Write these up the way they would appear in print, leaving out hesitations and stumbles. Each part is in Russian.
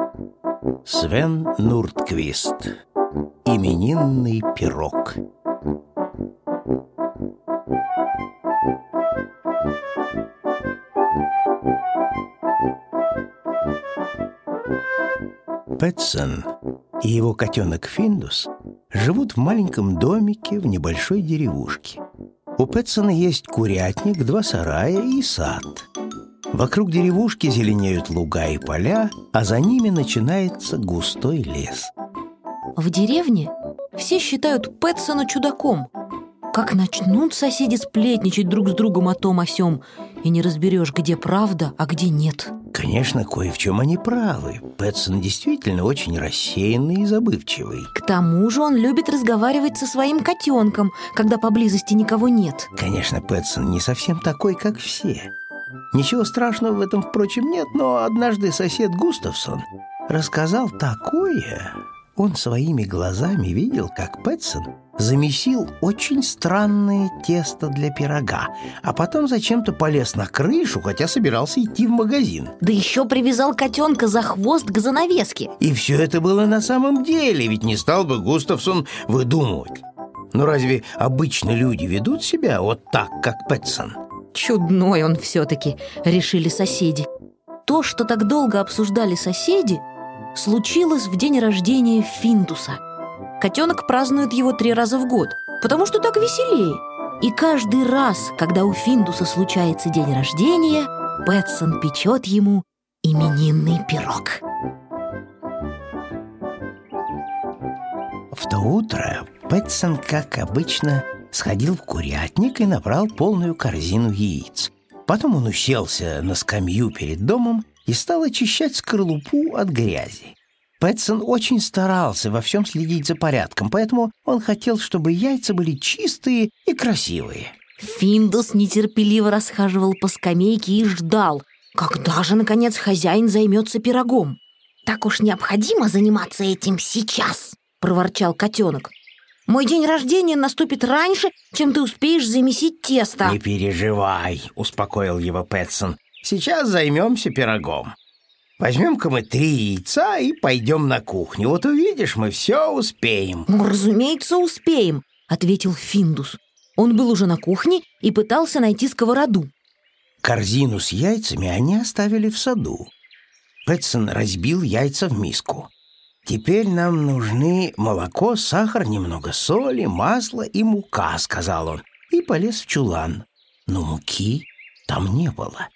Свен Нурдквист. Именинный пирог. Пэтсон и его котенок Финдус живут в маленьком домике в небольшой деревушке. У Пэтсона есть курятник, 2 сарая и сад. Вокруг деревушки зеленеют луга и поля, а за ними начинается густой лес. В деревне все считают Пэтсона чудаком. Как начнут соседи сплетничать друг с другом о том о сём, и не разберешь, где правда, а где нет. Конечно, кое в чем они правы. Пэтсон действительно очень рассеянный и забывчивый. К тому же он любит разговаривать со своим котенком, когда поблизости никого нет. Конечно, Пэтсон не совсем такой, как все. Ничего страшного в этом, впрочем, нет, но однажды сосед Густавсон рассказал такое. Он своими глазами видел, как Пэтсон замесил очень странное тесто для пирога, а потом зачем-то полез на крышу, хотя собирался идти в магазин. Да еще привязал котенка за хвост к занавеске. И все это было на самом деле, ведь не стал бы Густавсон выдумывать. Но разве обычно люди ведут себя вот так, как Пэтсон? Чудной он все-таки, решили соседи. То, что так долго обсуждали соседи, случилось в день рождения Финдуса. Котенок празднует его 3 раза в год, потому что так веселее. И каждый раз, когда у Финдуса случается день рождения, Пэтсон печет ему именинный пирог. В то утро Пэтсон, как обычно, сходил в курятник и набрал полную корзину яиц. Потом он уселся на скамью перед домом и стал очищать скорлупу от грязи. Пэтсон очень старался во всем следить за порядком, поэтому он хотел, чтобы яйца были чистые и красивые. Финдус нетерпеливо расхаживал по скамейке и ждал, когда же, наконец, хозяин займется пирогом. «Так уж необходимо заниматься этим сейчас», — проворчал котенок. «Мой день рождения наступит раньше, чем ты успеешь замесить тесто». «Не переживай», — успокоил его Пэтсон. «Сейчас займемся пирогом. Возьмем-ка мы 3 яйца и пойдем на кухню. Вот увидишь, мы все успеем». «Ну, разумеется, успеем», — ответил Финдус. Он был уже на кухне и пытался найти сковороду. Корзину с яйцами они оставили в саду. Пэтсон разбил яйца в миску. «Теперь нам нужны молоко, сахар, немного соли, масло и мука», — сказал он, и полез в чулан. Но муки там не было.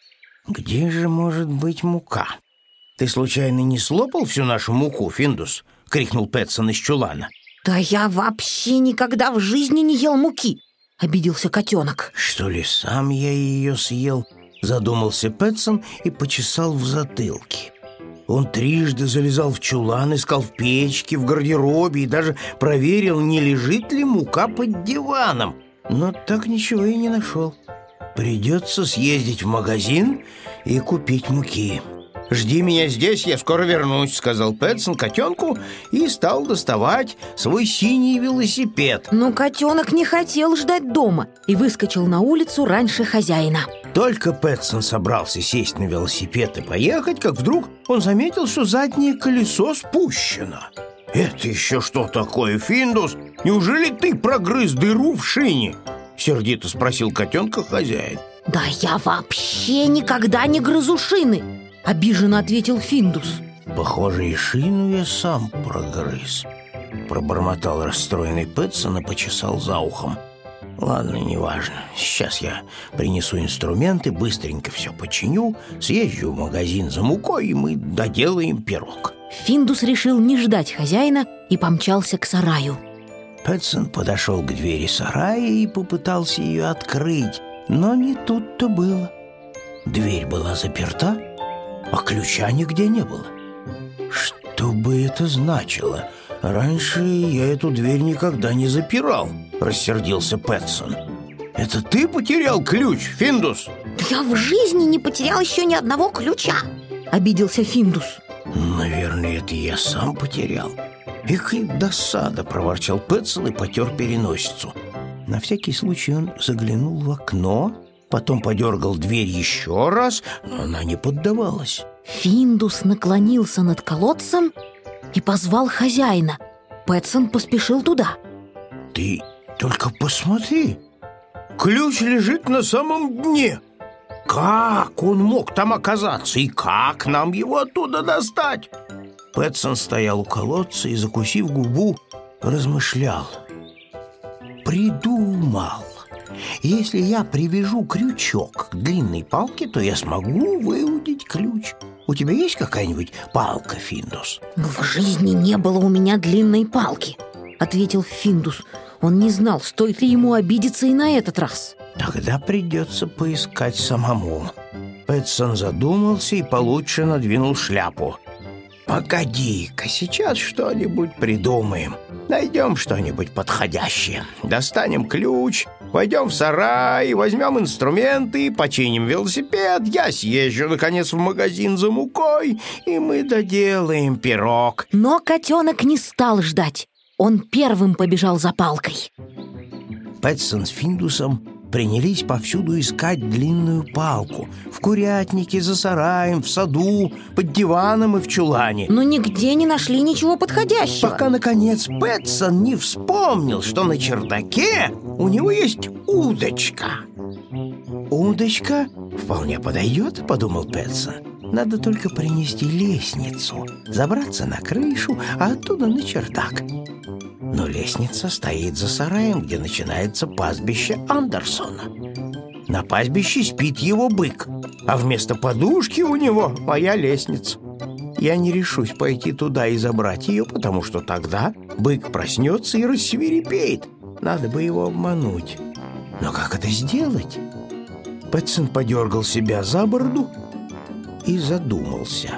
«Где же может быть мука?» «Ты случайно не слопал всю нашу муку, Финдус?» — крикнул Пэтсон из чулана. «Да я вообще никогда в жизни не ел муки», — обиделся котенок. «Что ли, сам я ее съел?» — задумался Пэтсон и почесал в затылке. Он 3 залезал в чулан, искал в печке, в гардеробе и даже проверил, не лежит ли мука под диваном, но так ничего и не нашел. «Придется съездить в магазин и купить муки». «Жди меня здесь, я скоро вернусь», — сказал Пэтсон котенку и стал доставать свой синий велосипед. Но котенок не хотел ждать дома и выскочил на улицу раньше хозяина. Только Пэтсон собрался сесть на велосипед и поехать, как вдруг он заметил, что заднее колесо спущено. «Это еще что такое, Финдус? Неужели ты прогрыз дыру в шине?» — сердито спросил котенка хозяин. «Да я вообще никогда не грызу шины», — обиженно ответил Финдус. «Похоже, и шину я сам прогрыз», — пробормотал расстроенный Пэтсон и почесал за ухом. «Ладно, неважно. Сейчас я принесу инструменты, быстренько все починю, съезжу в магазин за мукой, и мы доделаем пирог». Финдус решил не ждать хозяина и помчался к сараю. Пэтсон подошел к двери сарая и попытался ее открыть, но не тут-то было. Дверь была заперта, а ключа нигде не было. Что бы это значило? Раньше я эту дверь никогда не запирал, рассердился Пэтсон. Это ты потерял ключ, Финдус? Да я в жизни не потерял еще ни одного ключа, обиделся Финдус. Наверное, это я сам потерял. «Эх и досада!» — проворчал Пэтсон и потер переносицу. На всякий случай он заглянул в окно потом подергал дверь еще раз, но она не поддавалась. Финдус наклонился над колодцем и позвал хозяина. Пэтсон поспешил туда. «Ты только посмотри, ключ лежит на самом дне. Как он мог там оказаться, и как нам его оттуда достать?» Пэтсон стоял у колодца и, закусив губу, размышлял. «Придумал! Если я привяжу крючок к длинной палке, то я смогу выудить ключ. У тебя есть какая-нибудь палка, Финдус?» «В жизни не было у меня длинной палки», — ответил Финдус. Он не знал, стоит ли ему обидеться и на этот раз. «Тогда придется поискать самому». Пэтсон задумался и получше надвинул шляпу. «Погоди-ка, сейчас что-нибудь придумаем. Найдем что-нибудь подходящее. Достанем ключ, пойдем в сарай, возьмем инструменты, починим велосипед. Я съезжу, наконец, в магазин за мукой, и мы доделаем пирог». Но котенок не стал ждать. Он первым побежал за палкой. Пэтсон с Финдусом принялись повсюду искать длинную палку. В курятнике, за сараем, в саду, под диваном и в чулане. Но нигде не нашли ничего подходящего. Пока, наконец, Пэтсон не вспомнил, что на чердаке у него есть удочка. «Удочка вполне подойдет», — подумал Пэтсон. «Надо только принести лестницу, забраться на крышу, а оттуда на чердак». Но лестница стоит за сараем, где начинается пастбище Андерсона. На пастбище спит его бык, а вместо подушки у него моя лестница. Я не решусь пойти туда и забрать ее, потому что тогда бык проснется и рассвирепеет. Надо бы его обмануть. Но как это сделать? Пэтсон подергал себя за бороду и задумался.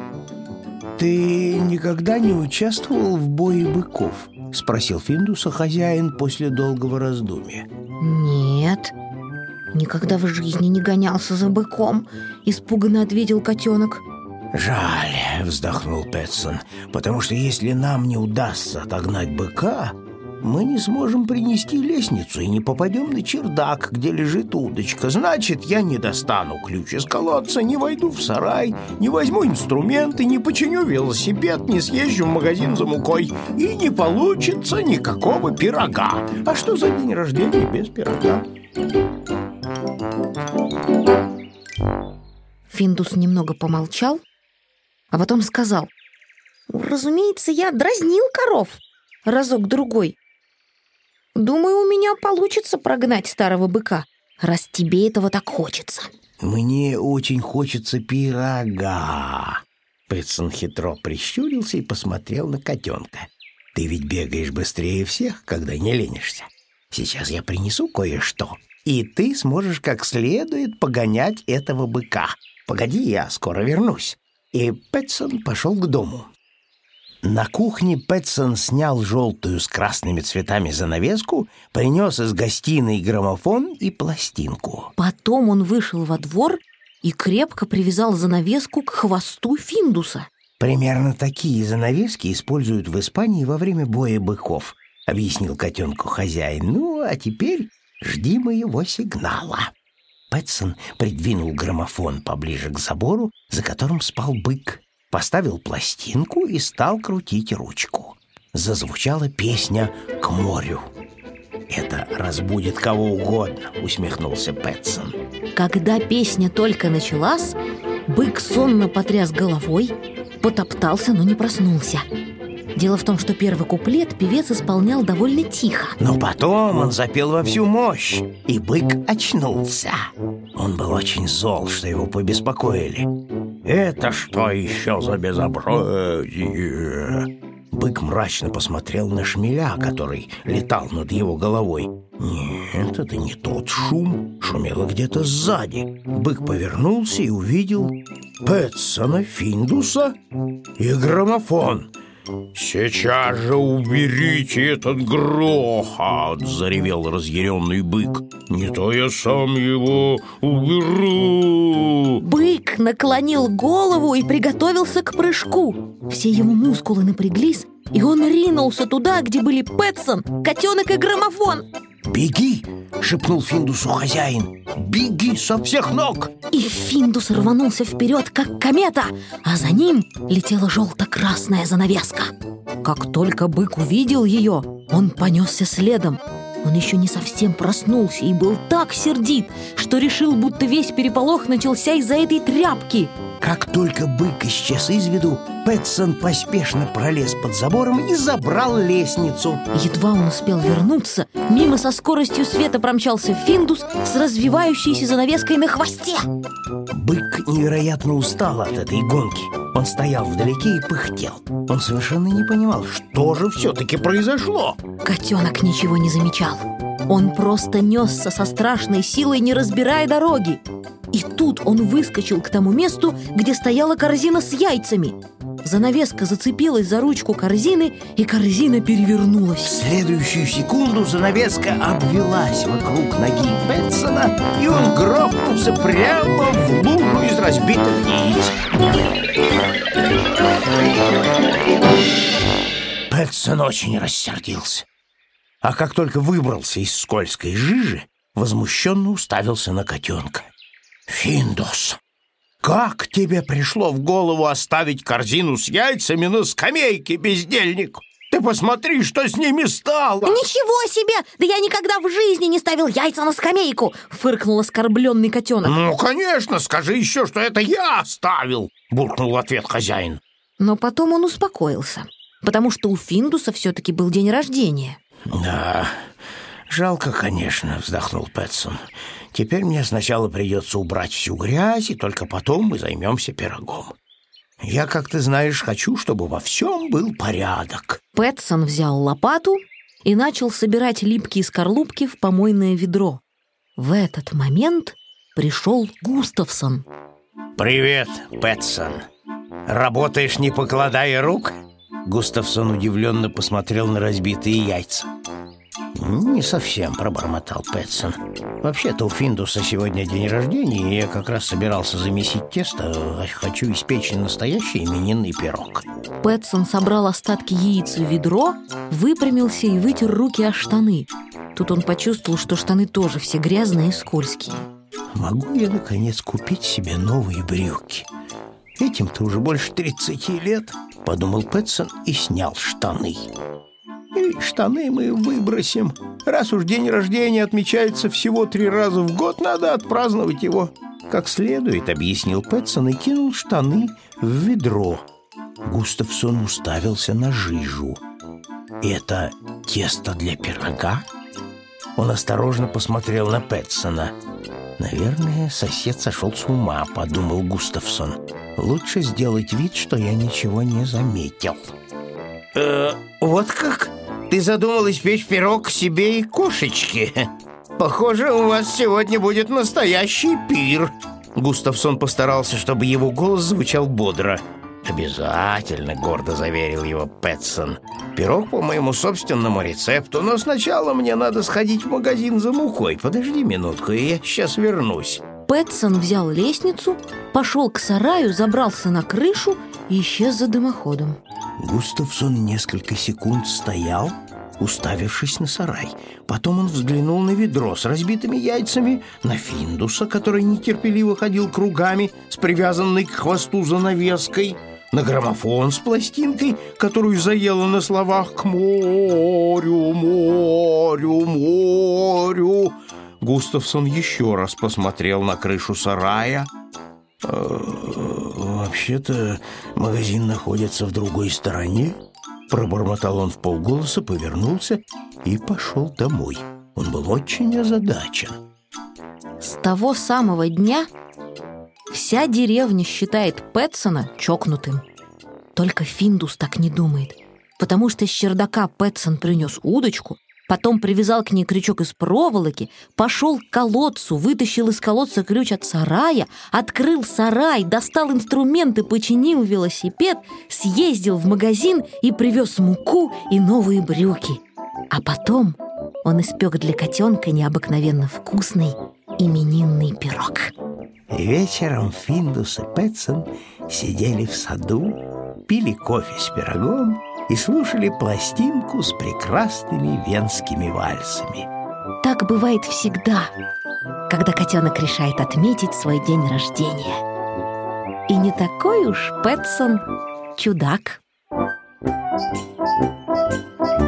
«Ты никогда не участвовал в бое быков?» — спросил Финдуса хозяин после долгого раздумья. «Нет, никогда в жизни не гонялся за быком», — испуганно ответил котенок. «Жаль», — вздохнул Пэтсон, «потому что если нам не удастся отогнать быка, мы не сможем принести лестницу и не попадем на чердак, где лежит удочка. Значит, я не достану ключ из колодца, не войду в сарай, не возьму инструменты, не починю велосипед, не съезжу в магазин за мукой, и не получится никакого пирога. А что за день рождения без пирога?» Финдус немного помолчал, а потом сказал: «Разумеется, я дразнил коров разок-другой. Думаю, у меня получится прогнать старого быка, раз тебе этого так хочется». «Мне очень хочется пирога». Пэтсон хитро прищурился и посмотрел на котенка. «Ты ведь бегаешь быстрее всех, когда не ленишься. Сейчас я принесу кое-что, и ты сможешь как следует погонять этого быка. Погоди, я скоро вернусь». И Пэтсон пошел к дому. На кухне Пэтсон снял желтую с красными цветами занавеску, принес из гостиной граммофон и пластинку. Потом он вышел во двор и крепко привязал занавеску к хвосту Финдуса. «Примерно такие занавески используют в Испании во время боя быков», — объяснил котенку хозяин. «Ну, а теперь жди моего сигнала». Пэтсон придвинул граммофон поближе к забору, за которым спал бык, поставил пластинку и стал крутить ручку. Зазвучала песня «К морю». «Это разбудит кого угодно», — усмехнулся Пэтсон. Когда песня только началась, бык сонно потряс головой, потоптался, но не проснулся. Дело в том, что первый куплет певец исполнял довольно тихо. Но потом он запел во всю мощь, и бык очнулся. Он был очень зол, что его побеспокоили. «Это что еще за безобразие?» Бык мрачно посмотрел на шмеля, который летал над его головой. Нет, это не тот шум. Шумело где-то сзади. Бык повернулся и увидел Пэтсона, Финдуса и граммофон. «Сейчас же уберите этот грохот!» — заревел разъяренный бык. «Не то я сам его уберу!» Бык наклонил голову и приготовился к прыжку. Все его мускулы напряглись, и он ринулся туда, где были Пэтсон, котенок и граммофон. «Беги!» — шепнул Финдусу хозяин. «Беги со всех ног!» И Финдус рванулся вперед, как комета, а за ним летела желто-красная занавеска. Как только бык увидел ее, он понесся следом. Он еще не совсем проснулся и был так сердит, что решил, будто весь переполох начался из-за этой тряпки. Как только бык исчез из виду, Пэтсон поспешно пролез под забором и забрал лестницу. Едва он успел вернуться, мимо со скоростью света промчался Финдус с развивающейся занавеской на хвосте. Бык невероятно устал от этой гонки. Он стоял вдалеке и пыхтел. Он совершенно не понимал, что же все-таки произошло. Котенок ничего не замечал. Он просто несся со страшной силой, не разбирая дороги. И тут он выскочил к тому месту, где стояла корзина с яйцами. Занавеска зацепилась за ручку корзины, и корзина перевернулась. В следующую секунду занавеска обвелась вокруг ноги Пэтсона, и он грохнулся прямо в лужу из разбитых яиц. Пэтсон очень рассердился. А как только выбрался из скользкой жижи, возмущенно уставился на котенка. «Финдус, как тебе пришло в голову оставить корзину с яйцами на скамейке, бездельник? Ты посмотри, что с ними стало!» «Ничего себе! Да я никогда в жизни не ставил яйца на скамейку!» — фыркнул оскорбленный котенок. «Ну, конечно, скажи еще, что это я оставил!» — буркнул в ответ хозяин. Но потом он успокоился, потому что у Финдуса все-таки был день рождения. «Да, жалко, конечно», — вздохнул Пэтсон. «Теперь мне сначала придется убрать всю грязь, и только потом мы займемся пирогом. Я, как ты знаешь, хочу, чтобы во всем был порядок». Пэтсон взял лопату и начал собирать липкие скорлупки в помойное ведро. В этот момент пришел Густавсон. «Привет, Пэтсон. Работаешь, не покладая рук?» Густавсон удивленно посмотрел на разбитые яйца. «Не совсем», — пробормотал Пэтсон. «Вообще-то у Финдуса сегодня день рождения, и я как раз собирался замесить тесто. Хочу испечь настоящий именинный пирог». Пэтсон собрал остатки яиц в ведро, выпрямился и вытер руки о штаны. Тут он почувствовал, что штаны тоже все грязные и скользкие. «Могу я, наконец, купить себе новые брюки? Этим-то уже больше 30 лет», — подумал Пэтсон и снял штаны. «И штаны мы выбросим. Раз уж день рождения отмечается всего 3 раза в год, надо отпраздновать его как следует», — объяснил Пэтсон и кинул штаны в ведро. Густавсон уставился на жижу. «Это тесто для пирога?» Он осторожно посмотрел на Пэтсона. «Наверное, сосед сошел с ума», — подумал Густавсон. «Лучше сделать вид, что я ничего не заметил». «Вот как? Ты задумал испечь пирог себе и кошечке? Похоже, у вас сегодня будет настоящий пир». Густавсон постарался, чтобы его голос звучал бодро. «Обязательно», — гордо заверил его Пэтсон. «Пирог по моему собственному рецепту, но сначала мне надо сходить в магазин за мукой. Подожди минутку, и я сейчас вернусь». Пэтсон взял лестницу, пошел к сараю, забрался на крышу и исчез за дымоходом. Густавсон несколько секунд стоял, уставившись на сарай. Потом он взглянул на ведро с разбитыми яйцами, на Финдуса, который нетерпеливо ходил кругами с привязанной к хвосту занавеской, на граммофон с пластинкой, которую заело на словах «К морю, морю, морю». Густавсон еще раз посмотрел на крышу сарая. «Вообще-то магазин находится в другой стороне», — пробормотал он вполголоса, повернулся и пошел домой. Он был очень озадачен. С того самого дня вся деревня считает Пэтсона чокнутым. Только Финдус так не думает, потому что с чердака Пэтсон принес удочку, потом привязал к ней крючок из проволоки, пошел к колодцу, вытащил из колодца ключ от сарая, открыл сарай, достал инструменты, починил велосипед, съездил в магазин и привез муку и новые брюки. А потом он испек для котенка необыкновенно вкусный именинный пирог. Вечером Финдус и Пэтсон сидели в саду, пили кофе с пирогом и слушали пластинку с прекрасными венскими вальсами. Так бывает всегда, когда котенок решает отметить свой день рождения. И не такой уж Пэтсон чудак.